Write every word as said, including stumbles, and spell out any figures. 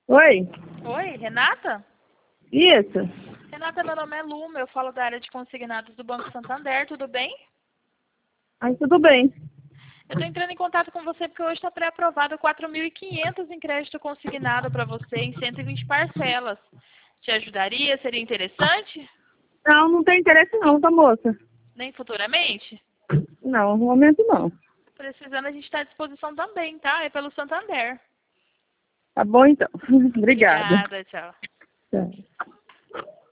Oi? Oi, Renata? Isso. Renata, meu nome é Luma, eu falo da área de consignados do Banco Santander, tudo bem? Aí tudo bem. Eu estou entrando em contato com você porque hoje está pré-aprovado quatro mil e quinhentos em crédito consignado para você em cento e vinte parcelas. Te ajudaria? Seria interessante? Não, não tem interesse não, tá moça? Nem futuramente? Não, no momento não. Precisando, a gente está à disposição também, tá? É pelo Santander. Tá bom então. Obrigada. Obrigada, tchau. Tchau.